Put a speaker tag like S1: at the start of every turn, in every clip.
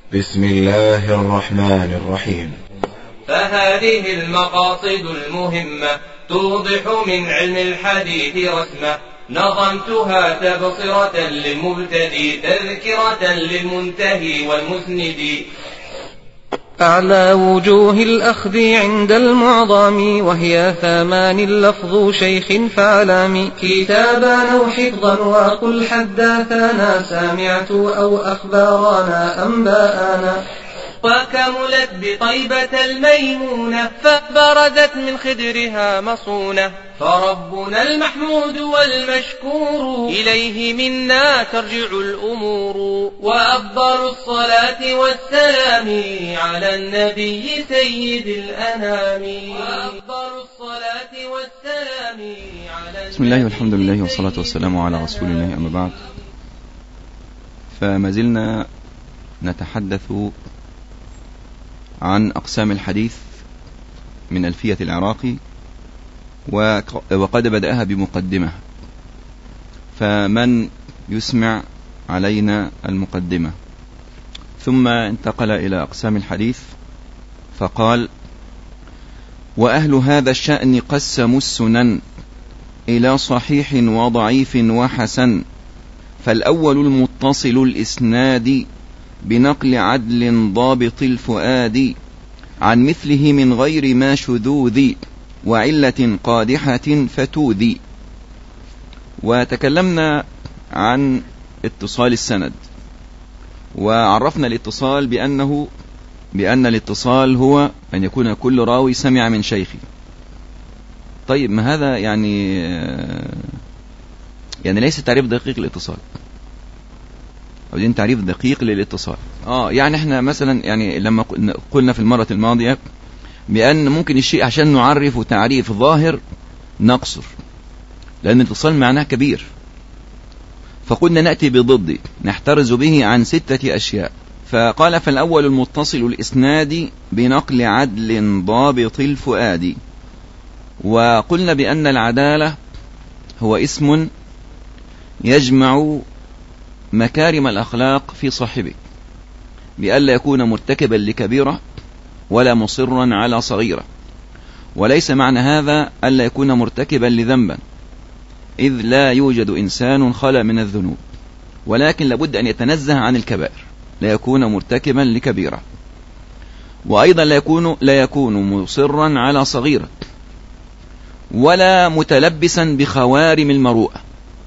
S1: بسم الله الرحمن الرحيم.
S2: فهذه المقاصد المهمة توضح من علم الحديث رسمة، نظمتها تبصرة للمبتدي تذكرة للمنتهي والمسند.
S3: أعلى وجوه الأخذ عند المعظم وهي 8 لفظ شيخ فعلام، كتابا أو حفظا وقل حدثنا سمعت أو أخبارنا أنباءنا.
S2: وكملت بطيبة الميمونة فبرزت من خدرها مصونة، فربنا المحمود والمشكور إليه منا ترجع الأمور. وأفضل الصلاة والسلام على النبي سيد الأنام. وأفضل الصلاة والسلام على
S4: بسم الله والحمد لله والصلاة والسلام على رسول الله، أما بعد. فما زلنا نتحدث عن أقسام الحديث من ألفية العراقي، وقد بدأها بمقدمة، فمن يسمع علينا المقدمة. ثم انتقل إلى أقسام الحديث فقال: وأهل هذا الشأن قسموا السنن إلى صحيح وضعيف وحسن، فالأول المتصل الإسناد بنقل عدل ضابط الفؤاد، عن مثله من غير ما شذوذ وعلة قادحة فتوذي. وتكلمنا عن اتصال السند، وعرفنا الاتصال بأن الاتصال هو أن يكون كل راوي سمع من شيخه. طيب، ما هذا يعني ليس تعريف دقيق للاتصال، عاوزين تعريف دقيق للاتصال. يعني احنا مثلا لما قلنا في المرة الماضية بأن ممكن الشيء عشان نعرف تعريف ظاهر نقصر، لأن الاتصال معناه كبير، فقلنا نأتي بضد نحترز به عن 6 أشياء. فقال: فالأول المتصل الإسناد بنقل عدل ضابط الفؤاد. وقلنا بأن العدالة هو اسم يجمع مكارم الأخلاق في صاحبه، بألا يكون مرتكبا لكبيرة ولا مصرا على صغيرة. وليس معنى هذا ألا يكون مرتكبا لذنبا، إذ لا يوجد إنسان خلا من الذنوب، ولكن لابد أن يتنزه عن الكبائر، لا يكون مرتكبا لكبيرة. وأيضا لا يكون مصرا على صغيرة، ولا متلبسا بخوارم المروءة،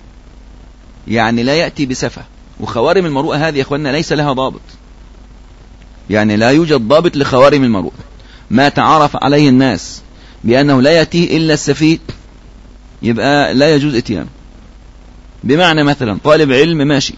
S4: لا يأتي بسفة. وخوارم المروءة هذه يا أخوانا ليس لها ضابط، لا يوجد ضابط لخوارم المروءة. ما تعرف عليه الناس بأنه لا يأتيه إلا السفيه يبقى لا يجوز اتيانه. بمعنى مثلا طالب علم ماشي،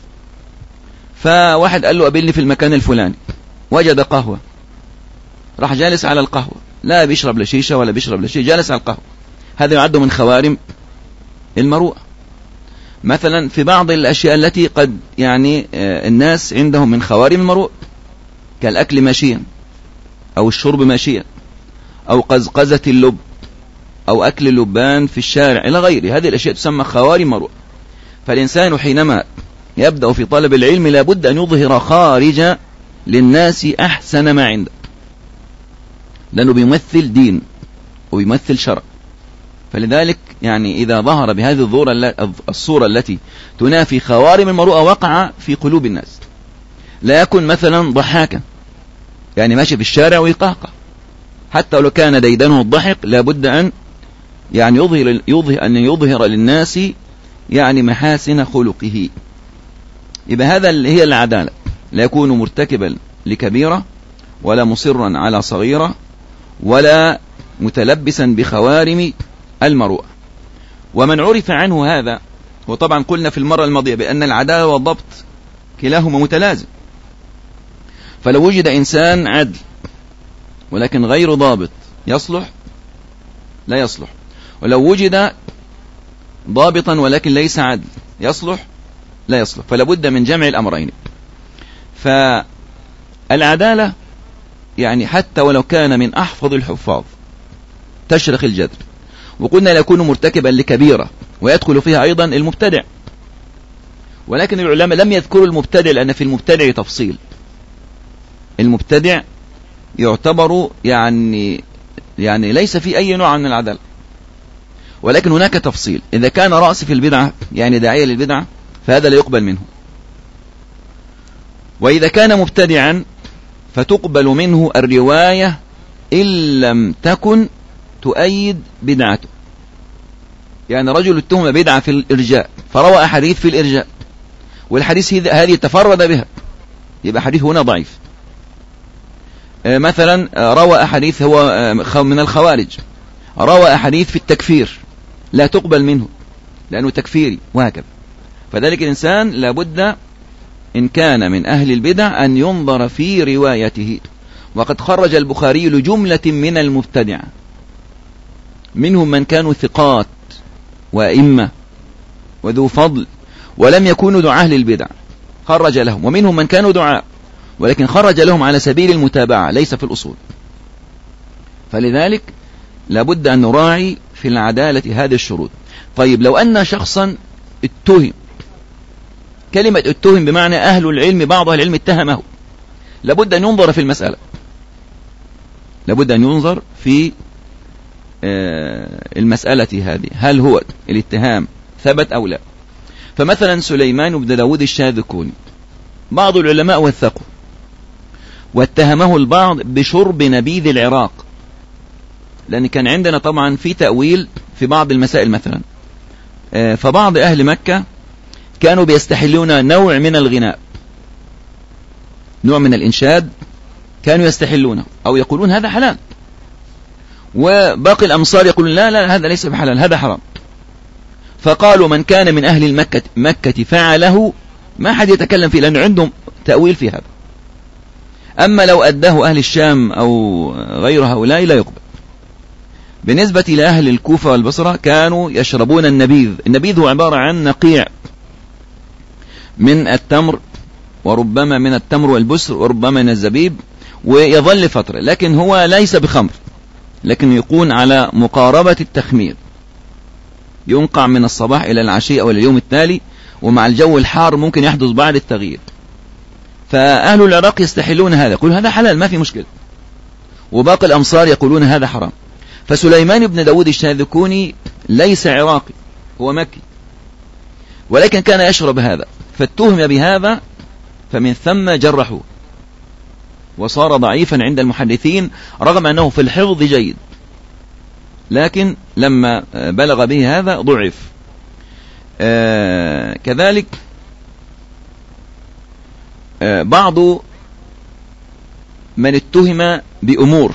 S4: فواحد قال له قابلني في المكان الفلاني، وجد قهوة، راح جالس على القهوة، لا بيشرب لشيشة ولا بيشرب لشيء، جالس على القهوة، هذا يعد من خوارم المروءة. مثلا في بعض الأشياء التي قد الناس عندهم من خوارم المروءة، كالأكل ماشيا، أو الشرب ماشيا، أو قزقزة اللب، أو أكل اللبان في الشارع إلى غيره. هذه الأشياء تسمى خوارم مروءة. فالإنسان حينما يبدأ في طلب العلم لابد أن يظهر خارج للناس أحسن ما عنده، لأنه بيمثل دين وبيمثل شرع. فلذلك إذا ظهر بهذه الصورة التي تنافي خوارم المروءة وقع في قلوب الناس. لا يكن مثلا ضحاكا، ماشي في الشارع ويقهقه، حتى لو كان ديدنه الضحك لابد أن يظهر للناس محاسن خلقه. يبقى هذا هي العدالة، لا يكون مرتكبا لكبيرة ولا مصرا على صغيرة ولا متلبسا بخوارم المروءة. ومن عرف عنه هذا، وطبعا قلنا في المرة الماضية بأن العدالة والضبط كلاهما متلازم. فلو وجد إنسان عدل ولكن غير ضابط يصلح؟ لا يصلح. ولو وجد ضابطا ولكن ليس عدل يصلح؟ لا يصلح. فلابد من جمع الأمرين. فالعدالة حتى ولو كان من أحفظ الحفاظ تشرخ الجدر. وقلنا لا يكون مرتكبا لكبيرة، ويدخل فيها أيضا المبتدع. ولكن العلماء لم يذكروا المبتدع، لأن في المبتدع تفصيل. المبتدع يعتبر يعني ليس في أي نوع من العدالة. ولكن هناك تفصيل: إذا كان رأس في البدعة يعني داعية للبدعة فهذا لا يقبل منه، وإذا كان مبتدعا فتقبل منه الرواية إن لم تكن تؤيد بدعته. يعني رجل اتهم بدعة في الإرجاء فروى أحاديث في الإرجاء، والحديث هذه تفرد بها، يبقى حديث هنا ضعيف. مثلا روى أحاديث هو من الخوارج، روى أحاديث في التكفير، لا تقبل منه لأنه تكفيري، وهكذا. فذلك الإنسان لابد إن كان من أهل البدع أن ينظر في روايته. وقد خرج البخاري لجملة من المبتدعة، منهم من كانوا ثقات وأئمة وذو فضل ولم يكونوا دعاة للبدع، خرج لهم، ومنهم من كانوا دعاة ولكن خرج لهم على سبيل المتابعة ليس في الأصول. فلذلك لابد أن نراعي في العدالة هذه الشروط. طيب لو أن شخصا اتهم، كلمة اتهم بمعنى أهل العلم، بعض أهل العلم اتهمه، لابد أن ينظر في المسألة، لابد أن ينظر في المسألة هذه، هل هو الاتهام ثبت أو لا. فمثلا سليمان بن داود الشاذكوني بعض العلماء وثقوا، واتهمه البعض بشرب نبيذ العراق، لأن كان عندنا طبعا في تأويل في بعض المسائل. مثلا فبعض أهل مكة كانوا بيستحلون نوع من الغناء، نوع من الإنشاد كانوا يستحلونه أو يقولون هذا حلال، وباقي الأمصار يقولون لا لا هذا ليس بحلال هذا حرام. فقالوا من كان من أهل مكة فعله ما حد يتكلم فيه، لأن عندهم تأويل في هذا. أما لو أداه أهل الشام أو غير هؤلاء لا يقبل. بالنسبة لأهل الكوفة والبصرة كانوا يشربون النبيذ. النبيذ هو عبارة عن نقيع من التمر، وربما من التمر والبسر، وربما من الزبيب، ويظل فترة، لكن هو ليس بخمر، لكن يكون على مقاربة التخمير، ينقع من الصباح إلى العشية أو اليوم التالي، ومع الجو الحار ممكن يحدث بعد التغيير. فأهل العراق يستحلون هذا، يقولون هذا حلال ما في مشكلة، وباقي الأمصار يقولون هذا حرام. فسليمان بن داود الشاذكوني ليس عراقي، هو مكي، ولكن كان يشرب هذا، فاتهم بهذا، فمن ثم جرحوه وصار ضعيفا عند المحدثين، رغم أنه في الحفظ جيد، لكن لما بلغ به هذا ضعف. كذلك بعض من اتهم بأمور،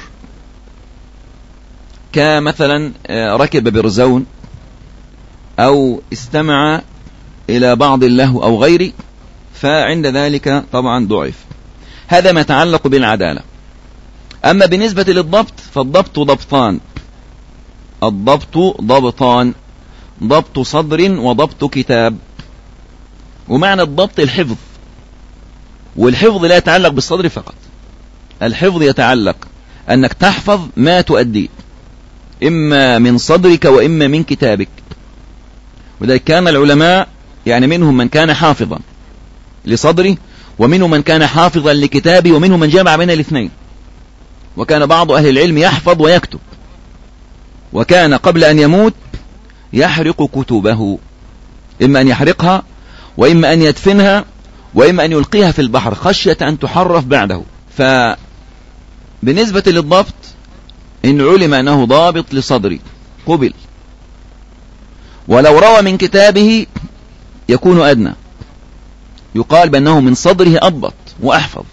S4: كمثلا ركب برزون أو استمع إلى بعض اللهو أو غيره، فعند ذلك طبعا ضعف. هذا ما يتعلق بالعدالة. أما بالنسبة للضبط فالضبط ضبطان، الضبط ضبطان، ضبط صدر وضبط كتاب. ومعنى الضبط الحفظ، والحفظ لا يتعلق بالصدر فقط، الحفظ يتعلق أنك تحفظ ما تؤدي إما من صدرك وإما من كتابك. وذلك كان العلماء يعني منهم من كان حافظا لصدره، ومنهم من كان حافظا لكتابه، ومنهم من جمع بين الاثنين. وكان بعض أهل العلم يحفظ ويكتب، وكان قبل أن يموت يحرق كتبه، إما أن يحرقها وإما أن يدفنها وإما أن يلقيها في البحر خشية أن تحرف بعده. فبالنسبة للضبط إن علم أنه ضابط لصدري قبل، ولو روى من كتابه يكون أدنى، يقال بأنه من صدره أضبط وأحفظ.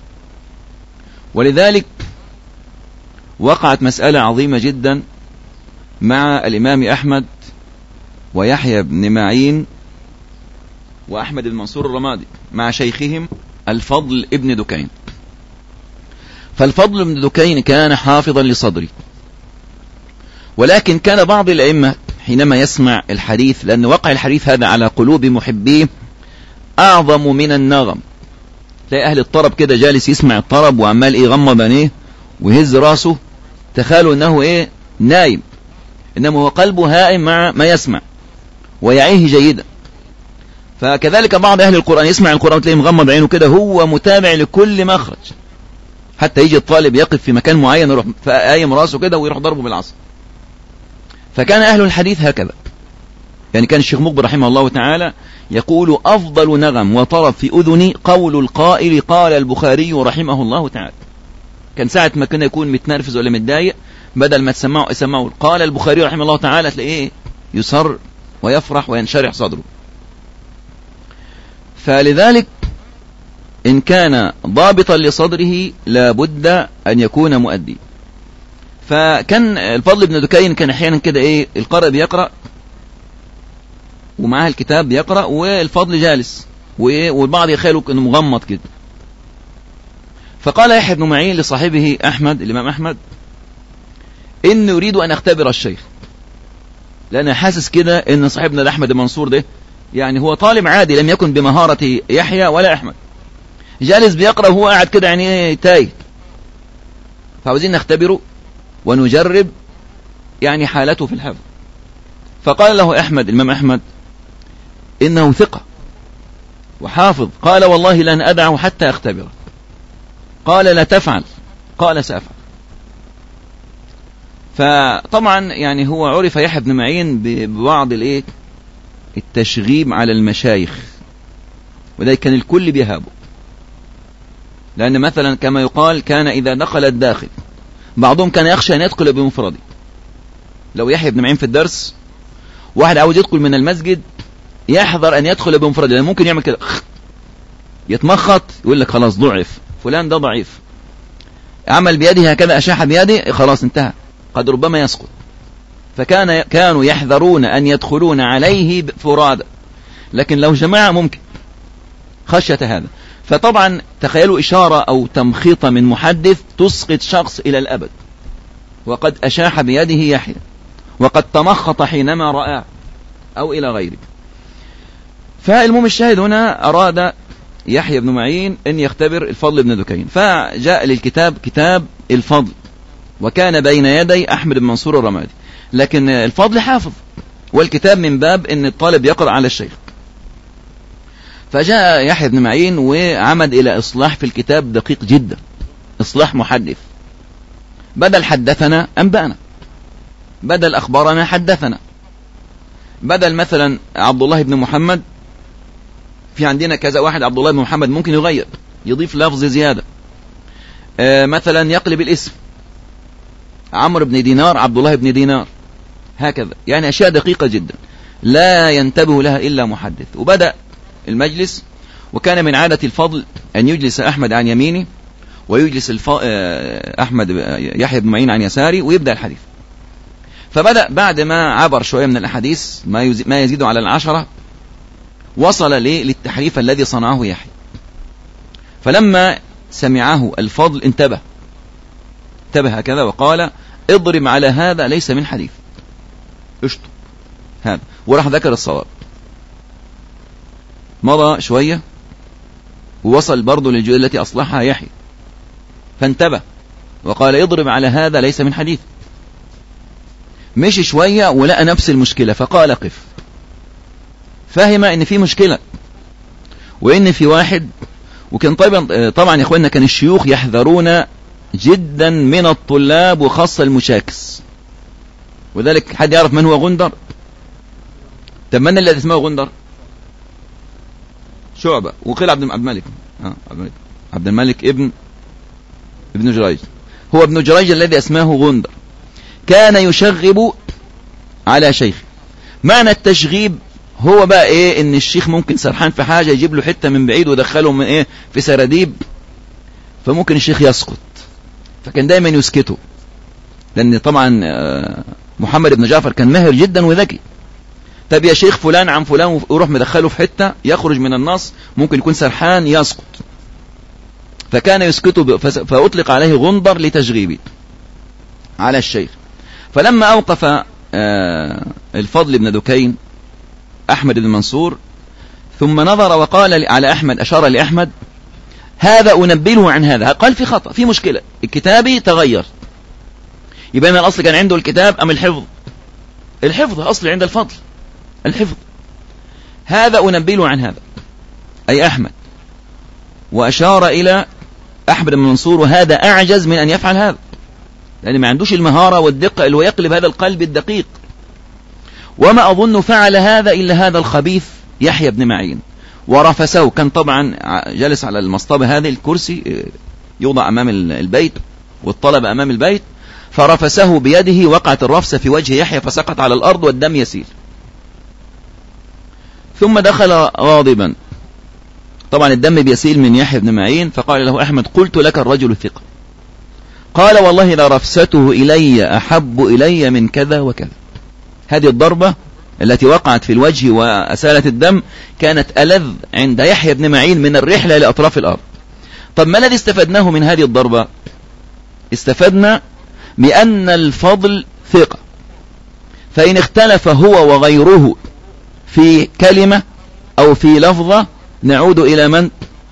S4: ولذلك وقعت مسألة عظيمة جدا مع الإمام أحمد ويحيى بن معين وأحمد بن منصور الرمادي مع شيخهم الفضل ابن دكين. فالفضل ابن دكين كان حافظا لصدري، ولكن كان بعض الأئمة حينما يسمع الحديث، لأن وقع الحديث هذا على قلوب محبيه أعظم من النغم. تلاقي أهل الطرب كده جالس يسمع الطرب وعمال يغمض عينيه ويهز راسه، تخيلوا أنه نايم، إنما هو قلبه هائم مع ما يسمع ويعيه جيدا. فكذلك بعض أهل القرآن يسمع القرآن وتلاقيه مغمض عينه كده، هو متابع لكل مخرج، حتى يجي الطالب يقف في مكان معين يروح قايم راسه كده ويروح ضربه بالعصا. فكان أهل الحديث هكذا. يعني كان الشيخ مقبل رحمه الله تعالى يقول أفضل نغم وطرب في أذني قول القائل قال البخاري رحمه الله تعالى. كان ساعة ما كان يكون متنرفز ولا متضايق بدل ما يسمعوا قال البخاري رحمه الله تعالى تلاقيه يسر ويفرح وينشرح صدره. فلذلك إن كان ضابطا لصدره لابد أن يكون مؤدي. فكان الفضل بن دكين كان أحيانا كده القارئ بيقرأ ومعاه الكتاب بيقرأ والفضل جالس والبعض يخيلوا انه مغمض كده. فقال يحيى بن معين لصاحبه أحمد الإمام أحمد إني أريد أن أختبر الشيخ، لأن حاسس كده إن صاحبنا أحمد المنصور ده يعني هو طالب عادي لم يكن بمهارة يحيى ولا أحمد، جالس بيقرأ وهو قاعد كده يعني تايه، فعاوزين نختبره ونجرب يعني حالته في الحفظ. فقال له أحمد الإمام أحمد إنه ثقة وحافظ. قال والله لن أدعه حتى أختبره. قال لا تفعل. قال سأفعل. فطبعا يعني هو عرف يحيى بن معين ببعض التشغيب على المشايخ، وذلك كان الكل بيهابه، لأن مثلا كما يقال كان إذا دخل الداخل بعضهم كان يخشى أن يدخل بمفرده. لو يحيى بن معين في الدرس واحد عاوز يدخل من المسجد يحذر أن يدخل بمفرده، لأن ممكن يعمل كده يتمخط يقول لك خلاص ضعف فلان ده ضعيف، عمل بيده هكذا أشاح بيده خلاص انتهى، قد ربما يسقط. كانوا يحذرون أن يدخلون عليه فرادى، لكن لو جماعة ممكن خشية هذا. فطبعا تخيلوا إشارة أو تمخيطة من محدث تسقط شخص إلى الأبد، وقد أشاح بيده يحيى وقد تمخط حينما رأى أو إلى غيره. فالمهم الشاهد هنا أراد يحيى بن معين أن يختبر الفضل بن دكين، فجاء للكتاب كتاب الفضل، وكان بين يدي أحمد بن منصور الرمادي، لكن الفضل حافظ والكتاب من باب أن الطالب يقرأ على الشيخ. فجاء يحيى بن معين وعمد إلى إصلاح في الكتاب دقيق جدا، إصلاح محدث، بدل حدثنا أنبأنا، بدل أخبرنا حدثنا، بدل مثلا عبد الله بن محمد في عندنا كذا واحد عبد الله بن محمد ممكن يغير يضيف لفظ زيادة، مثلا يقلب الاسم عمرو بن دينار عبد الله بن دينار، هكذا يعني أشياء دقيقة جدا لا ينتبه لها إلا محدث. وبدأ المجلس، وكان من عادة الفضل أن يجلس أحمد عن يمينه ويجلس أحمد يحيى بن معين عن يساري ويبدأ الحديث. فبدأ بعد ما عبر شوية من الأحاديث ما يزيد على 10 وصل للتحريف الذي صنعه يحيى. فلما سمعه الفضل انتبه هكذا وقال اضرب على هذا ليس من حديث، اشطب هذا، وراح ذكر الصواب. مضى شوية ووصل برضو للجزء التي أصلحها يحيى، فانتبه وقال اضرب على هذا ليس من حديث. مشي شوية ولقى نفس المشكلة فقال قف. فهم ان في مشكلة وان في واحد. وكان طبعا يا اخواننا كان الشيوخ يحذرون جدا من الطلاب وخاصة المشاكس، وذلك حد يعرف من هو غندر؟ طب من الذي اسمه غندر؟ شعبة، وقيل عبد الملك عبد الملك ابن جريج، هو ابن جريج الذي اسمه غندر، كان يشغب على شيخ. معنى التشغيب هو بقى ان الشيخ ممكن سرحان في حاجة يجيب له حتة من بعيد ودخله من في سراديب، فممكن الشيخ يسقط، فكان دايما يسكته، لان طبعا محمد بن جعفر كان ماهر جدا وذكي. طب يا شيخ فلان عن فلان، ويروح مدخله في حتة يخرج من النص، ممكن يكون سرحان يسقط، فكان يسكته، فأطلق عليه غندر لتشغيبه على الشيخ. فلما أوقف الفضل بن دكين أحمد بن منصور ثم نظر وقال على أحمد، أشار لأحمد هذا أنبله عن هذا، قال في خطأ، في مشكلة، الكتابي تغير. يبقى من الأصل كان عنده الكتاب أم الحفظ أصل عند الفضل الحفظ. هذا أنبله عن هذا أي أحمد، وأشار إلى أحمد بن منصور، وهذا أعجز من أن يفعل هذا، لأن ما عندوش المهارة والدقة اللي هو يقلب هذا القلب الدقيق. وما أظن فعل هذا إلا هذا الخبيث يحيى بن معين، ورفسه. كان طبعا جالس على المصطبة، هذه الكرسي يوضع أمام البيت والطلبة أمام البيت، فرفسه بيده، وقعت الرفسة في وجه يحيى فسقط على الأرض والدم يسيل. ثم دخل غاضبا، طبعا الدم بيسيل من يحيى بن معين، فقال له أحمد: قلت لك الرجل ثقة. قال: والله لرفسته إلي أحب إلي من كذا وكذا. هذه الضربة التي وقعت في الوجه وأسالت الدم كانت ألذ عند يحيى بن معين من الرحلة لأطراف الأرض. طب ما الذي استفدناه من هذه الضربة؟ استفدنا بأن الفضل ثقة، فإن اختلف هو وغيره في كلمة أو في لفظة نعود إلى من؟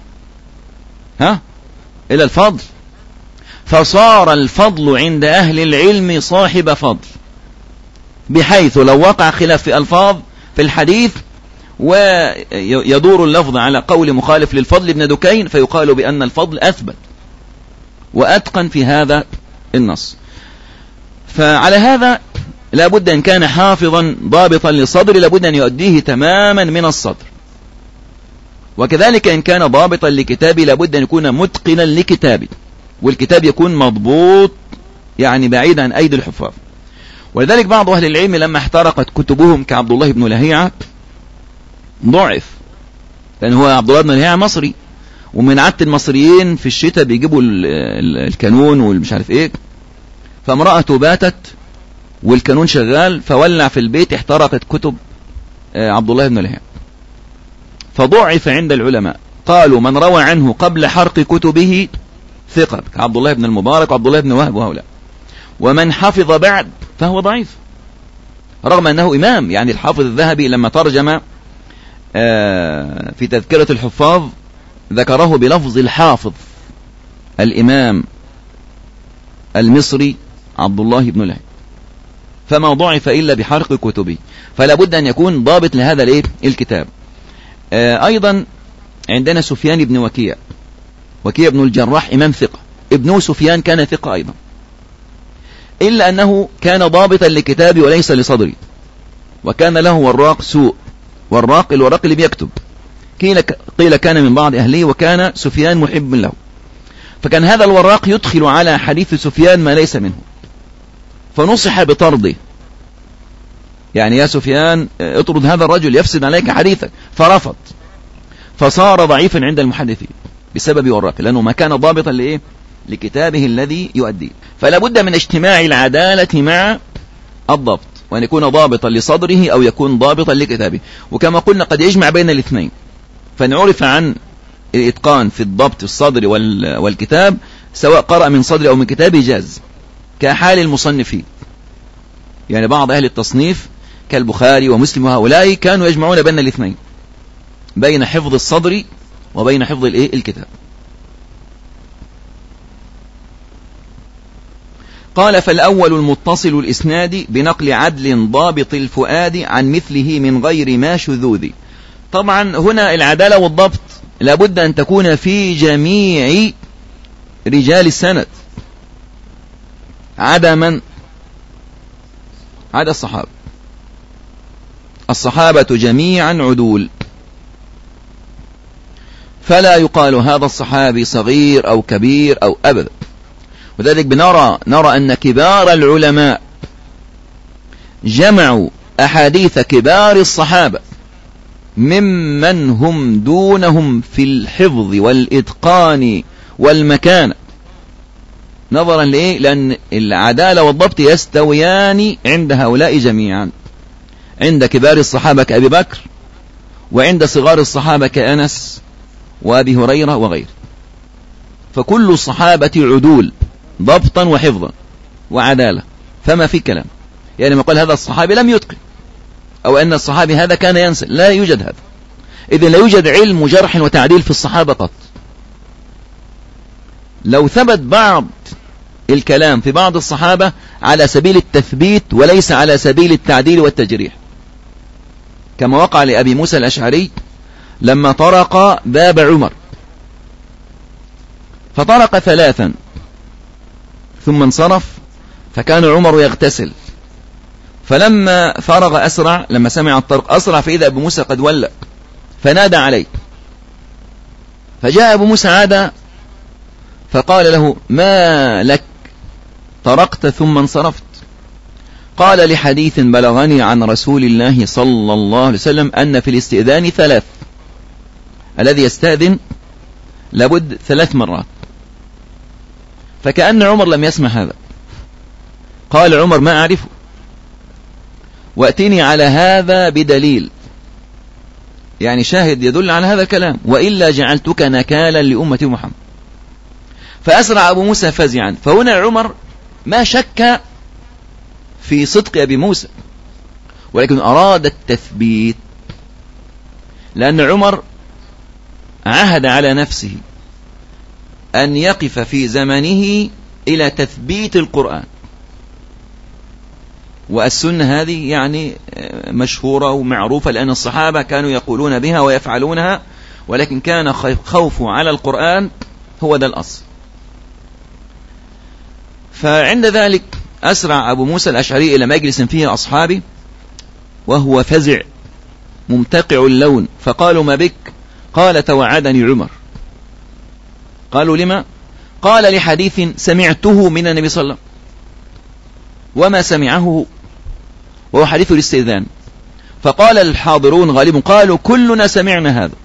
S4: إلى الفضل. فصار الفضل عند أهل العلم صاحب فضل، بحيث لو وقع خلاف في ألفاظ في الحديث ويدور اللفظ على قول مخالف للفضل بن دكين، فيقال بأن الفضل أثبت وأتقن في هذا النص. فعلى هذا لابد أن كان حافظا ضابطا للصدر، لابد أن يؤديه تماما من الصدر. وكذلك إن كان ضابطا لكتابه لابد أن يكون متقنا لكتابه، والكتاب يكون مضبوط يعني بعيد عن أيدي الحفاظ. ولذلك بعض أهل العلم لما احترقت كتبهم كعبد الله بن لهيعة ضعف، لأن هو عبد الله بن لهيعة مصري، ومن عادة المصريين في الشتاء بيجيبوا الكانون والمش عارف ايه، فامرأته باتت والكانون شغال فولع في البيت، احترقت كتب عبد الله بن لهيعة، فضعف عند العلماء. قالوا من روى عنه قبل حرق كتبه ثقة كعبد الله بن المبارك وعبد الله بن وهب وهؤلاء، ومن حفظ بعد فهو ضعيف، رغم أنه إمام. يعني الحافظ الذهبي لما ترجم في تذكرة الحفاظ ذكره بلفظ الحافظ الإمام المصري عبد الله بن لهيعة، فما ضعف إلا بحرق كتبه. فلا بد أن يكون ضابط لهذا الكتاب. أيضا عندنا سفيان بن وكيع بن الجراح إمام ثقة، ابنه سفيان كان ثقة أيضا، إلا أنه كان ضابطا لكتابه وليس لصدره، وكان له وراق سوء، الوراق اللي بيكتب، قيل كان من بعض أهله، وكان سفيان محب له، فكان هذا الوراق يدخل على حديث سفيان ما ليس منه، فنصح بطرده، يعني يا سفيان اطرد هذا الرجل يفسد عليك حديثك، فرفض، فصار ضعيفا عند المحدثين بسبب وراق، لأنه ما كان ضابطا لكتابه الذي يؤديه. فلا بد من اجتماع العدالة مع الضبط، وأن يكون ضابطا لصدره أو يكون ضابطا لكتابه. وكما قلنا قد يجمع بين الاثنين، فنعرف عن الإتقان في الضبط الصدر والكتاب سواء قرأ من صدر أو من كتابه جاز، كحال المصنفين. يعني بعض أهل التصنيف كالبخاري ومسلم وهؤلاء كانوا يجمعون بين الاثنين، بين حفظ الصدر وبين حفظ الكتاب. قال: فالأول المتصل الإسناد بنقل عدل ضابط الفؤاد عن مثله من غير ما شذوذ. طبعا هنا العدالة والضبط لابد أن تكون في جميع رجال السند، عدا من؟ عدا الصحابة جميعا عدول، فلا يقال هذا الصحابي صغير أو كبير أو أبدا. وذلك نرى أن كبار العلماء جمعوا أحاديث كبار الصحابة ممن هم دونهم في الحفظ والإتقان والمكانة، نظرا لإيه؟ لأن العدالة والضبط يستويان عند هؤلاء جميعا، عند كبار الصحابة كأبي بكر، وعند صغار الصحابة كأنس وأبي هريرة وغيره. فكل الصحابة عدول ضبطا وحفظا وعدالة، فما في كلام. يعني ما قال هذا الصحابي لم يتقن، أو أن الصحابي هذا كان ينسى، لا يوجد هذا. إذن لا يوجد علم جرح وتعديل في الصحابة قط. لو ثبت بعض الكلام في بعض الصحابة على سبيل التثبيت وليس على سبيل التعديل والتجريح، كما وقع لأبي موسى الأشعري لما طرق باب عمر، فطرق 3 ثم انصرف، فكان عمر يغتسل، فلما فرغ أسرع، لما سمع الطرق أسرع، فإذا أبو موسى قد ولى فنادى عليه، فجاء أبو موسى عاد فقال له: ما لك طرقت ثم انصرفت؟ قال: لحديث بلغني عن رسول الله صلى الله عليه وسلم أن في الاستئذان 3، الذي يستأذن لابد 3 مرات. فكأن عمر لم يسمع هذا. قال عمر: ما أعرفه، وأتني على هذا بدليل، يعني شاهد يدل على هذا الكلام، وإلا جعلتك نكالا لأمة محمد. فأسرع أبو موسى فزعا. فهنا عمر ما شك في صدق أبي موسى، ولكن أراد التثبيت، لأن عمر عهد على نفسه أن يقف في زمنه إلى تثبيت القرآن. والسنة هذه يعني مشهورة ومعروفة، لأن الصحابة كانوا يقولون بها ويفعلونها، ولكن كان خوف على القرآن هو ده الأصل. فعند ذلك أسرع أبو موسى الأشعري إلى مجلس فيه أصحابي وهو فزع ممتقع اللون، فقالوا: ما بك؟ قال: توعدني عمر. قالوا: لما؟ قال: لحديث سمعته من النبي صلى الله عليه وسلم، وما سمعه وهو حديث الاستئذان. فقال الحاضرون غالبا: قالوا: كلنا سمعنا هذا،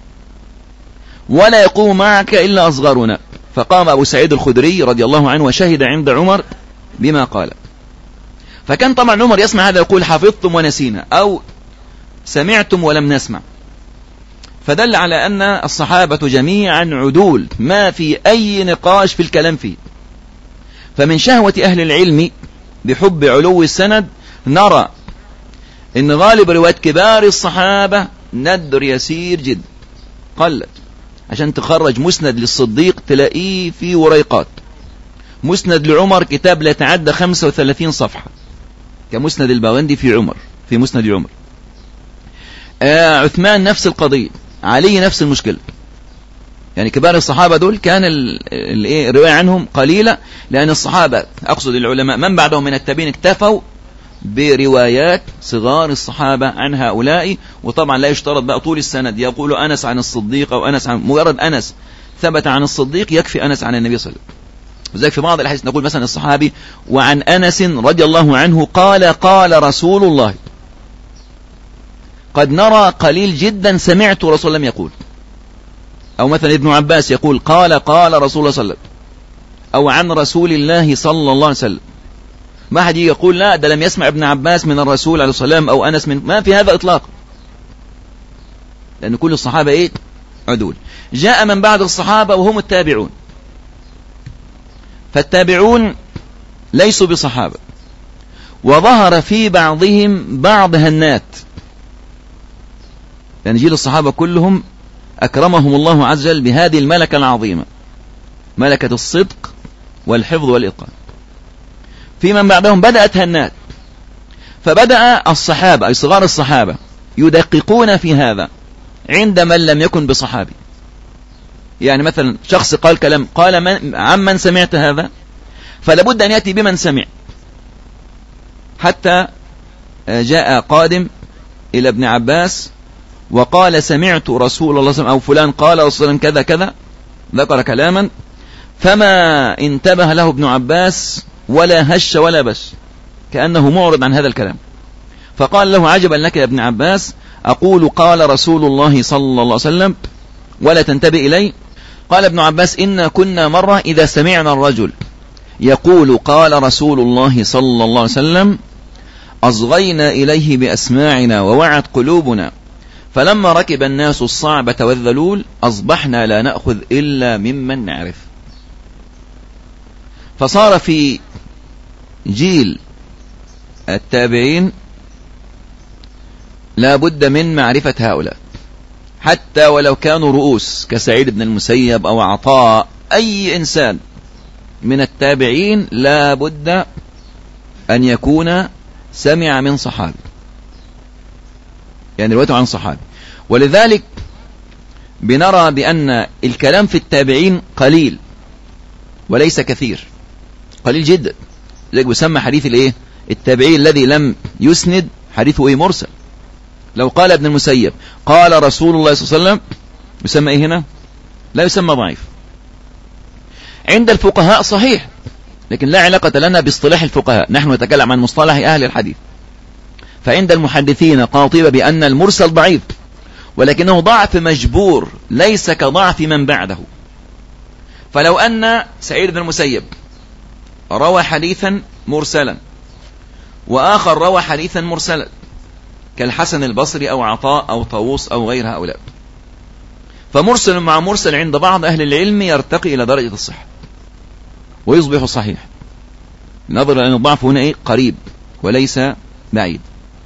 S4: ولا يقوم معك إلا أصغرنا. فقام أبو سعيد الخدري رضي الله عنه وشهد عند عمر بما قال. فكان طبعا عمر يسمع هذا يقول: حفظتم ونسينا، أو سمعتم ولم نسمع. فدل على أن الصحابة جميعا عدول، ما في أي نقاش في الكلام فيه. فمن شهوة أهل العلم بحب علو السند نرى إن غالب روايات كبار الصحابة ندر يسير جدا، قلت. عشان تخرج مسند للصديق تلاقيه في وريقات، مسند لعمر كتاب لا يتعدى 35 صفحة كمسند البغندي في عمر، في مسند عمر. عثمان نفس القضية، علي نفس المشكلة. يعني كبار الصحابة دول كان الرواية عنهم قليلة، لأن الصحابة أقصد العلماء من بعدهم من التابعين اكتفوا بروايات صغار الصحابة عن هؤلاء. وطبعا لا يشترط بقى طول السند يقول أنس عن الصديق أو أنس عن، مجرد أنس ثبت عن الصديق يكفي أنس عن النبي صلى الله عليه وسلم. وذلك في بعض الأحاديث نقول مثلا الصحابي: وعن أنس رضي الله عنه قال: قال رسول الله. قد نرى قليل جدا سمعت رسول الله يقول، أو مثلا ابن عباس يقول: قال رسول الله صلى الله عليه وسلم، أو عن رسول الله صلى الله عليه وسلم. ما حد يقول لا ده لم يسمع ابن عباس من الرسول عليه الصلاة والسلام أو أنس من، ما في هذا إطلاق، لأن كل الصحابة عدول. جاء من بعد الصحابة وهم التابعون، فالتابعون ليسوا بصحابة، وظهر في بعضهم بعض هنات، يعني جيل الصحابة كلهم أكرمهم الله عز وجل بهذه الملكة العظيمة، ملكة الصدق والحفظ والإتقان. في من بعدهم بدأت هنات، فبدأ الصحابة أي صغار الصحابة يدققون في هذا عند من لم يكن بصحابي. يعني مثلا شخص قال كلام، قال عمن سمعت هذا، فلابد أن يأتي بمن سمع. حتى جاء قادم إلى ابن عباس وقال: سمعت رسول الله صلى الله عليه وسلم، أو فلان قال رسول الله كذا كذا، ذكر كلاما، فما انتبه له ابن عباس ولا هش ولا بش، كأنه معرض عن هذا الكلام. فقال له: عجبا لك يا ابن عباس، أقول قال رسول الله صلى الله عليه وسلم ولا تنتبه إلي؟ قال ابن عباس: إنا كنا مرة إذا سمعنا الرجل يقول قال رسول الله صلى الله عليه وسلم أصغينا إليه بأسماعنا ووعت قلوبنا، فلما ركب الناس الصعبة والذلول أصبحنا لا نأخذ إلا ممن نعرف. فصار في جيل التابعين لا بد من معرفة هؤلاء، حتى ولو كانوا رؤوس كسعيد بن المسيب أو عطاء، أي إنسان من التابعين لا بد أن يكون سمع من صحابي، يعني روايته عن صحابي. ولذلك بنرى بأن الكلام في التابعين قليل، وليس كثير، قليل جدا. لذلك يسمى حديث الايه التابعي الذي لم يسند حديثه ايه مرسل. لو قال ابن المسيب قال رسول الله صلى الله عليه وسلم يسمى ايه هنا؟ لا يسمى ضعيف. عند الفقهاء صحيح، لكن لا علاقة لنا باصطلاح الفقهاء، نحن نتكلم عن مصطلح أهل الحديث. فعند المحدثين قاطبة بأن المرسل ضعيف، ولكنه ضعف مجبور ليس كضعف من بعده. فلو أن سعيد بن المسيب روى حديثا مرسلا وآخر روى حديثا مرسلا كالحسن البصري أو عطاء أو طاووس أو غير هؤلاء، فمرسل مع مرسل عند بعض أهل العلم يرتقي إلى درجة الصحة ويصبح صحيح، نظرا أن الضعف هنا إيه قريب وليس بعيد.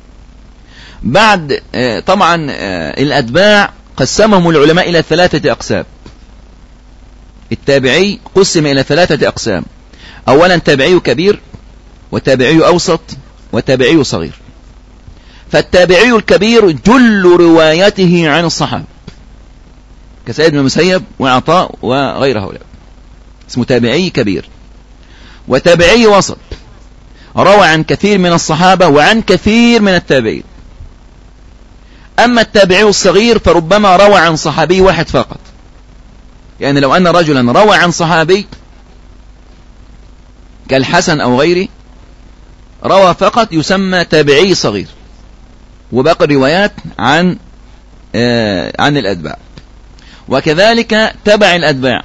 S4: بعد طبعا الأتباع قسمهم العلماء إلى 3 أقسام. التابعي قسم إلى 3 أقسام: أولا تابعي كبير، وتابعي أوسط، وتابعي صغير. فالتابعي الكبير جل روايته عن الصحابة كسيد بن المسيب وعطاء وغير هؤلاء، اسمه تابعي كبير. وتابعي وسط روى عن كثير من الصحابة وعن كثير من التابعين. أما التابعي الصغير فربما روى عن صحابي واحد فقط، يعني لو أن رجلا روى عن صحابي كالحسن أو غيره روى فقط يسمى تابعي صغير، وباقي الروايات عن الأتباع. وكذلك تبع الأتباع.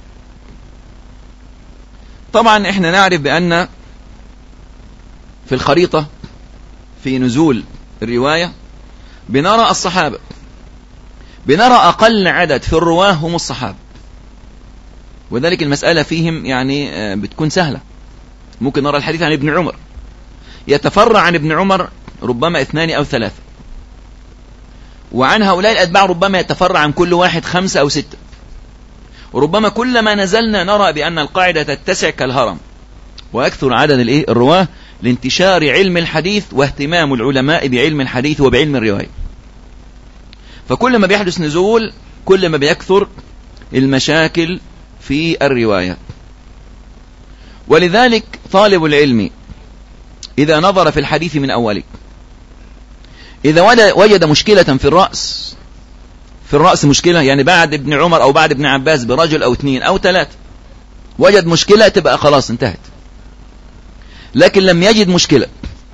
S4: طبعا احنا نعرف بأن في الخريطة في نزول الرواية بنرى الصحابة، بنرى أقل عدد في الرواه هم الصحابة، وذلك المسألة فيهم يعني بتكون سهلة. ممكن نرى الحديث عن ابن عمر يتفرع عن ابن عمر ربما 2 أو 3، وعن هؤلاء الأتباع ربما يتفرع عن كل واحد 5 أو 6، وربما كلما نزلنا نرى بأن القاعدة تتسع كالهرم وأكثر عدد الرواه لانتشار علم الحديث واهتمام العلماء بعلم الحديث وبعلم الرواية. فكل ما بيحدث نزول كل ما بيكثر المشاكل في الرواية. ولذلك طالب العلم إذا نظر في الحديث من أوله، إذا وجد مشكلة في الرأس مشكلة، يعني بعد ابن عمر أو بعد ابن عباس برجل أو 2 أو 3 وجد مشكلة، تبقى خلاص انتهت. لكن لم يجد مشكلة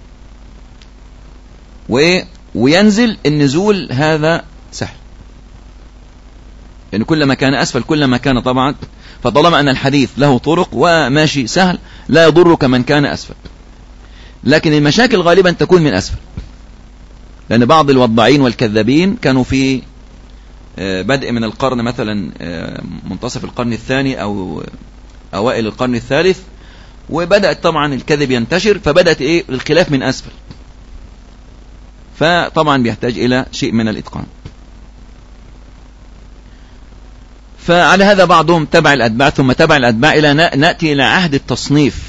S4: وينزل النزول، هذا سهل، يعني كلما كان أسفل كلما كان طبعا. فطالما أن الحديث له طرق وماشي سهل لا يضرك من كان أسفل. لكن المشاكل غالبا تكون من أسفل، لأن بعض الوضاعين والكذابين كانوا في بدء من القرن مثلا منتصف القرن الثاني أو أوائل القرن الثالث، وبدأت طبعا الكذب ينتشر، فبدأت الخلاف من أسفل، فطبعا بيحتاج إلى شيء من الإتقان. فعلى هذا بعضهم تبع الأتباع، ثم تبع الأتباع إلى نأتي إلى عهد التصنيف.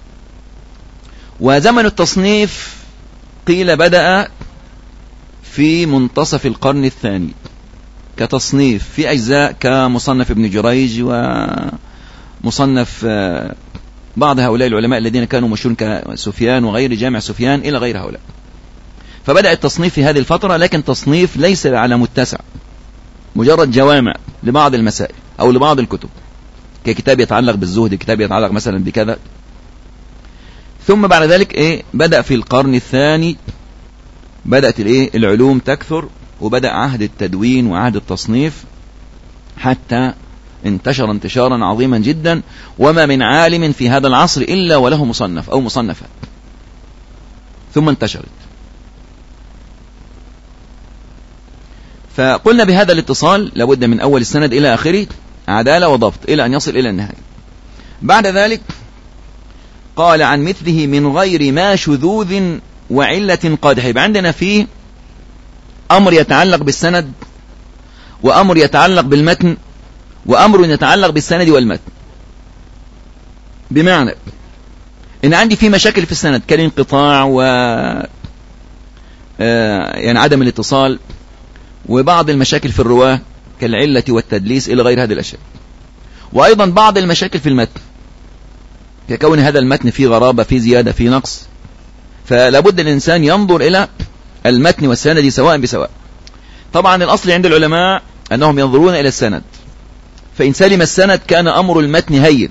S4: وزمن التصنيف قيل بدأ في منتصف القرن الثاني كتصنيف في أجزاء كمصنف ابن جريج ومصنف بعض هؤلاء العلماء الذين كانوا مشهورين كسفيان وغير جامع سفيان إلى غير هؤلاء. فبدأ التصنيف في هذه الفترة، لكن تصنيف ليس على متسع، مجرد جوامع لبعض المسائل أو لبعض الكتب، ككتاب يتعلق بالزهد، كتاب يتعلق مثلا بكذا. ثم بعد ذلك بدأ في القرن الثاني بدأت العلوم تكثر، وبدأ عهد التدوين وعهد التصنيف حتى انتشر انتشارا عظيما جدا، وما من عالم في هذا العصر إلا وله مصنف أو مصنفات، ثم انتشرت. فقلنا بهذا الاتصال لابد من أول السند إلى آخره عدالة وضبط إلى أن يصل إلى النهاية. بعد ذلك قال عن مثله من غير ما شذوذ وعلة قادحة. يبقى عندنا فيه أمر يتعلق بالسند، وأمر يتعلق بالمتن، وأمر يتعلق بالسند والمتن. بمعنى إن عندي فيه مشاكل في السند كالانقطاع و يعني عدم الاتصال، وبعض المشاكل في الرواة كالعلة والتدليس إلى غير هذه الأشياء، وأيضا بعض المشاكل في المتن ككون هذا المتن فيه غرابة، فيه زيادة، فيه نقص. فلا بد الإنسان ينظر إلى المتن والسند سواء بسواء. طبعا الأصل عند العلماء أنهم ينظرون إلى السند، فإن سلم السند كان أمر المتن هين.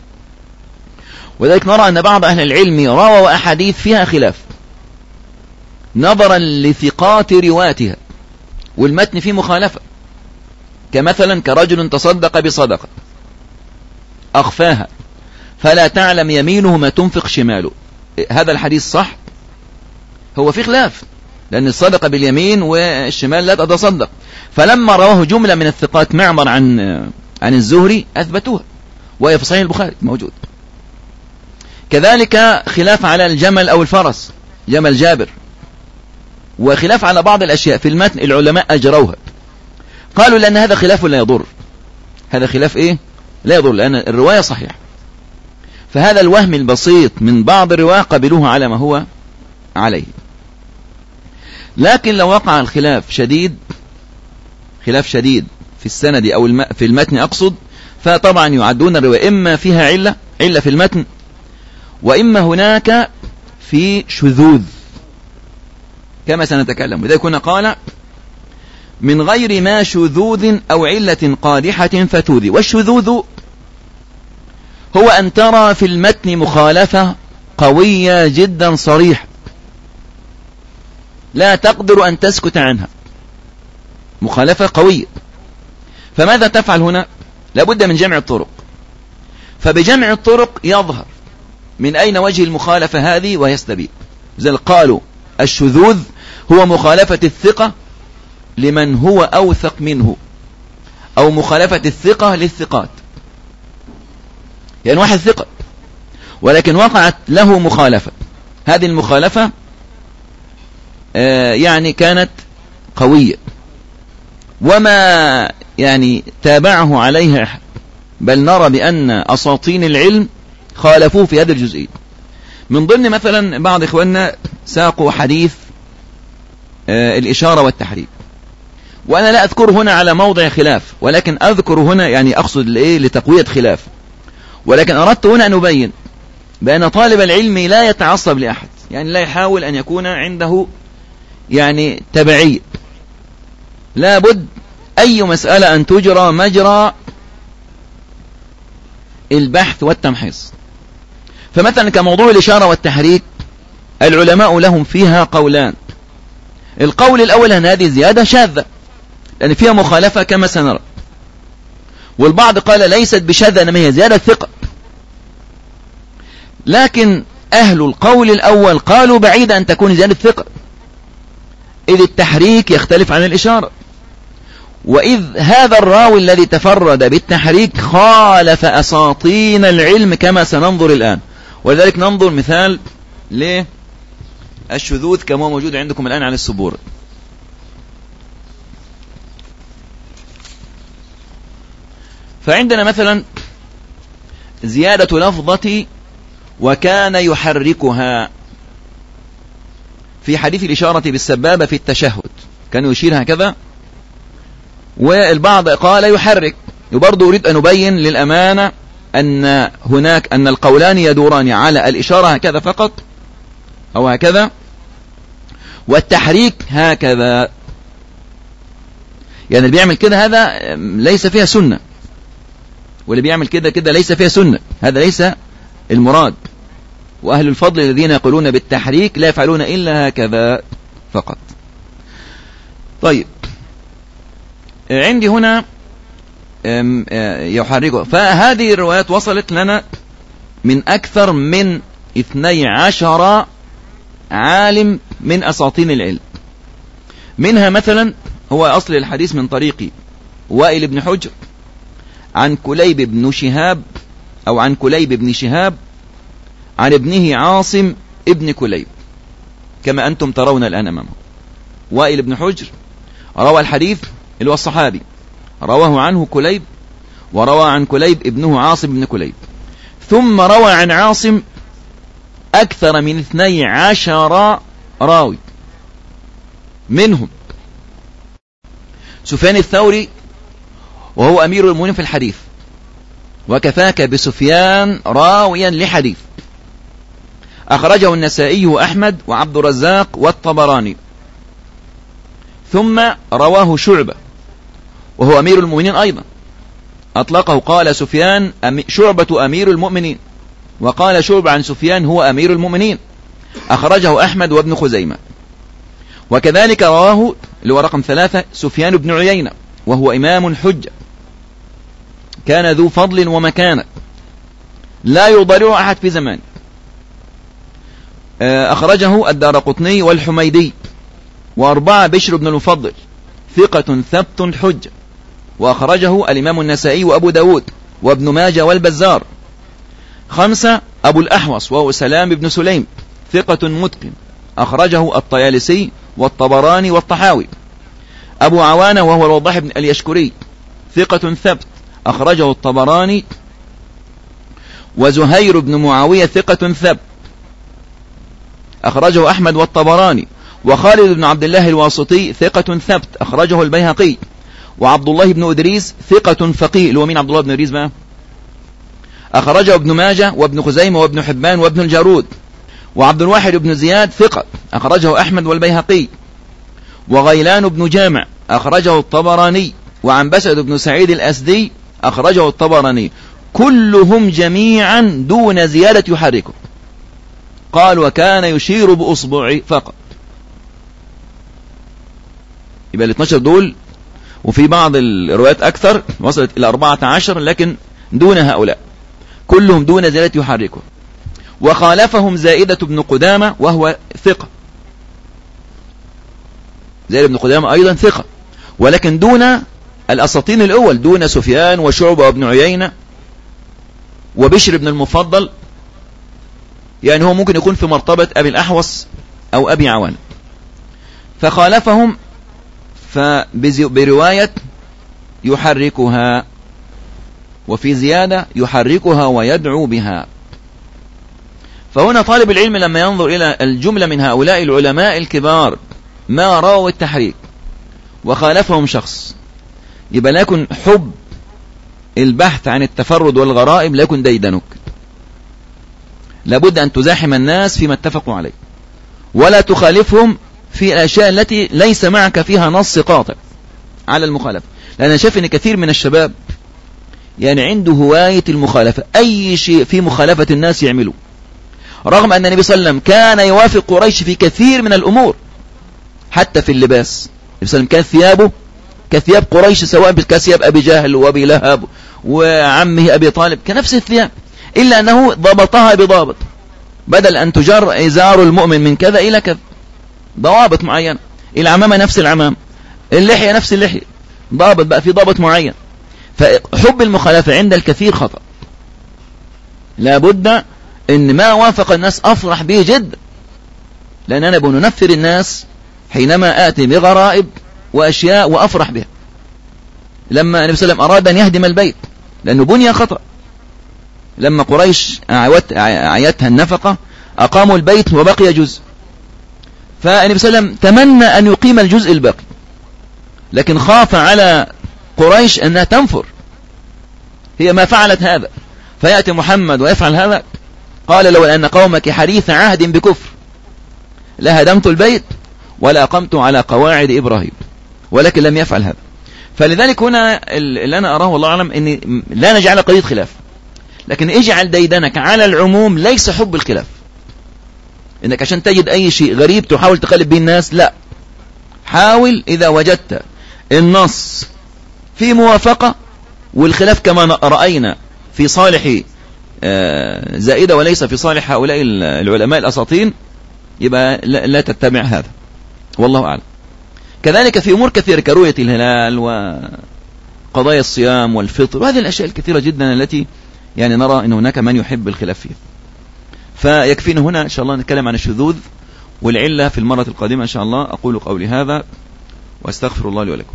S4: وذلك نرى أن بعض أهل العلم رووا أحاديث فيها خلاف نظرا لثقات رواتها، والمتن فيه مخالفة، كمثلا كرجل تصدق بصدقة أخفاها فلا تعلم يمينه ما تنفق شماله. هذا الحديث صح؟ هو في خلاف، لأن الصدقة باليمين والشمال لا تتصدق. فلما رواه جملة من الثقات معمر عن الزهري أثبتوها، وهي في صحيح البخاري موجود. كذلك خلاف على الجمل أو الفرس، جمل جابر، وخلاف على بعض الأشياء في المتن العلماء أجروها، قالوا لأن هذا خلاف لا يضر. هذا خلاف إيه؟ لا يضر، لأن الرواية صحيحة. فهذا الوهم البسيط من بعض الرواة قبلوه على ما هو عليه. لكن لو وقع الخلاف شديد، خلاف شديد في السند أو في المتن أقصد، فطبعا يعدون الرواية إما فيها علة في المتن، وإما هناك في شذوذ كما سنتكلم. وذلك كنا قال من غير ما شذوذ أو علة قادحة فتوذي. والشذوذ هو أن ترى في المتن مخالفة قوية جدا صريحة لا تقدر أن تسكت عنها، مخالفة قوية. فماذا تفعل هنا؟ لابد من جمع الطرق. فبجمع الطرق يظهر من أين وجه المخالفة هذه ويستبين. زي قالوا الشذوذ هو مخالفة الثقة لمن هو أوثق منه، أو مخالفة الثقة للثقات. يعني واحد ثقة ولكن وقعت له مخالفة، هذه المخالفة يعني كانت قوية وما يعني تابعه عليها، بل نرى بأن أساطين العلم خالفوه في هذا الجزئين. من ضمن مثلا بعض إخواننا ساقوا حديث الإشارة والتحريك، وأنا لا أذكر هنا على موضع خلاف، ولكن أذكر هنا يعني أقصد لتقوية خلاف. ولكن أردت هنا أن أبين بأن طالب العلم لا يتعصب لأحد، يعني لا يحاول أن يكون عنده يعني تبعية. لا بد أي مسألة أن تجرى مجرى البحث والتمحيص. فمثلا كموضوع الإشارة والتحريك العلماء لهم فيها قولان. القول الأول أن هذه زيادة شاذة لأن فيها مخالفة كما سنرى، والبعض قال ليست بشاذة إنما هي زيادة ثقة. لكن أهل القول الأول قالوا بعيد أن تكون زيادة ثقة، إذ التحريك يختلف عن الإشارة، وإذ هذا الراوي الذي تفرد بالتحريك خالف أساطين العلم كما سننظر الآن. ولذلك ننظر مثال للشذوذ كما هو موجود عندكم الآن على السبورة. فعندنا مثلا زيادة لفظة وكان يحركها في حديث الإشارة بالسبابة في التشهد، كان يشير هكذا، والبعض قال يحرك. وبرضه أريد أن أبين للأمانة أن هناك أن القولان يدوران على الإشارة هكذا فقط أو هكذا، والتحريك هكذا. يعني اللي بيعمل كده هذا ليس فيها سنة، واللي بيعمل كده ليس فيها سنة، هذا ليس المراد. وأهل الفضل الذين يقولون بالتحريك لا يفعلون إلا هكذا فقط. طيب عندي هنا يحركه. فهذه الروايات وصلت لنا من أكثر من 12 عالم من أساطين العلم. منها مثلا هو أصل الحديث من طريق وائل بن حجر عن كليب بن شهاب أو عن كليب بن شهاب عن ابنه عاصم ابن كليب كما أنتم ترون الآن أمامه. وائل بن حجر روى الحديث اللي هو الصحابي، رواه عنه كليب، وروى عن كليب ابنه عاصم بن كليب، ثم روى عن عاصم أكثر من 12 راوي، منهم سفيان الثوري وهو أمير المؤمنين في الحديث، وكفاك بسفيان راويا لحديث. أخرجه النسائي وأحمد وعبد الرزاق والطبراني. ثم رواه شعبة وهو أمير المؤمنين أيضا، أطلقه قال سفيان شعبة أمير المؤمنين، وقال شعبة عن سفيان هو أمير المؤمنين. أخرجه أحمد وابن خزيمة. وكذلك رواه اللي هو رقم 3 سفيان بن عيينة وهو إمام حجة، كان ذو فضل ومكانة لا يضارعه أحد في زمانه. أخرجه الدارقطني والحميدي. وأربعة بشر بن المفضل ثقة ثبت حجة، وأخرجه الإمام النسائي وأبو داود وابن ماجه والبزار. 5 أبو الأحوص وهو سلام بن سليم ثقة متقن، أخرجه الطيالسي والطبراني والطحاوي. أبو عوانة وهو الوضاح بن اليشكري ثقة ثبت، أخرجه الطبراني. وزهير بن معاوية ثقة ثبت، أخرجه أحمد والطبراني. وخالد بن عبد الله الواسطي ثقة ثبت، أخرجه البيهقي. وعبد الله بن إدريس ثقة فقيه، اللي هو مين عبد الله بن إدريس بقى؟ أخرجه ابن ماجه وابن خزيمة وابن حبان وابن الجارود. وعبد الواحد بن زياد ثقة، أخرجه أحمد والبيهقي. وغيلان بن جامع أخرجه الطبراني. وعنبسة بن سعيد الأسدي أخرجه الطبراني. كلهم جميعا دون زيادة يحركه. قال وكان يشير بأصبعه فقط. يبقى ال 12 دول، وفي بعض الروايات أكثر وصلت إلى 14، لكن دون هؤلاء كلهم دون زيادة يحركه. وخالفهم زائدة بن قدامة وهو ثقة، زائدة بن قدامة أيضا ثقة، ولكن دون الأساطين الأول، دون سفيان وشعبة وابن عيينة وبشر بن المفضل. يعني هو ممكن يكون في مرتبة أبي الأحوص أو أبي عوان. فخالفهم برواية يحركها، وفي زيادة يحركها ويدعو بها. فهنا طالب العلم لما ينظر إلى الجملة من هؤلاء العلماء الكبار ما رووا التحريك وخالفهم شخص، يبقى لكن حب البحث عن التفرد والغرائب لكن ديدنك. لابد أن تزاحم الناس فيما اتفقوا عليه، ولا تخالفهم في الأشياء التي ليس معك فيها نص قاطع على المخالفة. لأن أنا شايف أن كثير من الشباب يعني عنده هواية المخالفة، أي شيء في مخالفة الناس يعمله، رغم أن النبي صلى الله عليه وسلم كان يوافق قريش في كثير من الأمور، حتى في اللباس. النبي صلى الله عليه وسلم كان ثيابه كثياب قريش، سواء كثياب أبي جهل وأبي لهب وعمه أبي طالب، كنفس الثياب، إلا أنه ضبطها بضابط، بدل أن تجر إزار المؤمن من كذا إلى كذا، ضوابط معينة. العمامة نفس العمام، اللحية نفس اللحية، ضابط بقى في ضابط معين. فحب المخالفة عند الكثير خطأ، لابد ان ما وافق الناس افرح به جدا، لان انا بننفر الناس حينما اتي بغرائب واشياء وافرح بها. لما النبي صلى الله عليه وسلم اراد ان يهدم البيت لانه بني خطأ، لما قريش عيتها النفقة اقاموا البيت وبقي جزء، فالنبي صلى الله عليه وسلم تمنى ان يقيم الجزء الباقي، لكن خاف على قريش انها تنفر، هي ما فعلت هذا، فيأتي محمد ويفعل هذا. قال لو أن قومك حديث عهد بكفر لهدمت البيت ولا أقمت على قواعد إبراهيم، ولكن لم يفعل هذا. فلذلك هنا اللي أنا أراه والله أعلم أن لا نجعل قضية خلاف، لكن اجعل ديدنك على العموم، ليس حب الخلاف، إنك عشان تجد أي شيء غريب تحاول تقلب به الناس، لا، حاول إذا وجدت النص في موافقة والخلاف كما رأينا في صالح زائدة وليس في صالح هؤلاء العلماء الأساطين، يبقى لا تتبع هذا، والله أعلم. كذلك في أمور كثيرة كرؤية الهلال وقضايا الصيام والفطر وهذه الأشياء الكثيرة جدا التي يعني نرى أن هناك من يحب الخلاف فيها. فيكفينا هنا إن شاء الله نتكلم عن الشذوذ والعلة في المرة القادمة إن شاء الله. أقول قولي هذا وأستغفر الله لي ولكم.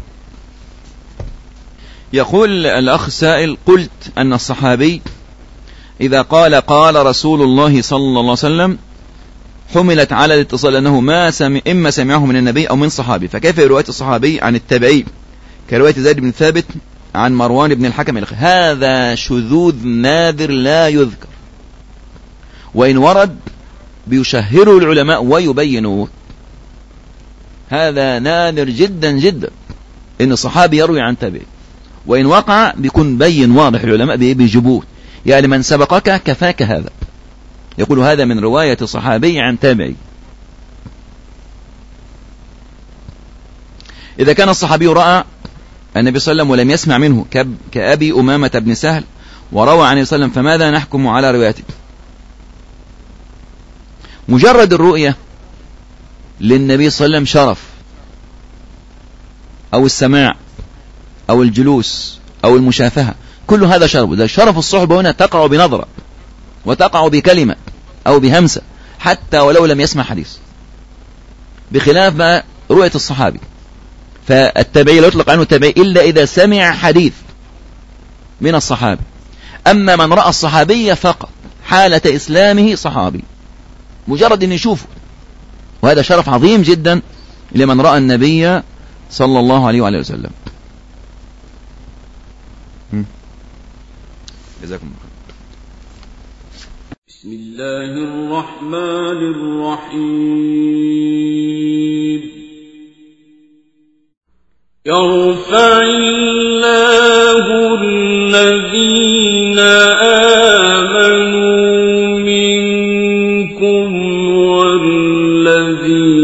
S4: يقول الأخ السائل: قلت أن الصحابي إذا قال رسول الله صلى الله عليه وسلم حملت على الاتصال أنه إما سمعه من النبي أو من صحابي، فكيف رواية الصحابي عن التابعي كرواية زيد بن ثابت عن مروان بن الحكم هذا شذوذ نادر لا يذكر، وإن ورد بيشهره العلماء ويبينوه. هذا نادر جدا جدا إن الصحابي يروي عن تابعي، وإن وقع بيكون بين واضح، العلماء بيجيبوه، يعني من سبقك كفاك هذا، يقول هذا من رواية صحابي عن تابعي. إذا كان الصحابي رأى النبي صلى الله عليه وسلم ولم يسمع منه كأبي أمامة بن سهل وروى عن النبي صلى الله عليه وسلم، فماذا نحكم على روايته؟ مجرد الرؤية للنبي صلى الله عليه وسلم شرف، أو السماع أو الجلوس أو المشافهة، كل هذا شرف. ده شرف الصحبة هنا تقع بنظرة وتقع بكلمة أو بهمسة حتى ولو لم يسمع حديث، بخلاف ما رؤية الصحابي. فالتابعي لا يطلق عنه تابعي إلا إذا سمع حديث من الصحابي. أما من رأى الصحابية فقط حالة إسلامه صحابي، مجرد أن يشوفه، وهذا شرف عظيم جدا لمن رأى النبي صلى الله عليه وعليه وسلم. جزاكم الله.
S5: بسم الله الرحمن الرحيم. يرفع الله الذين آمنوا منكم والذين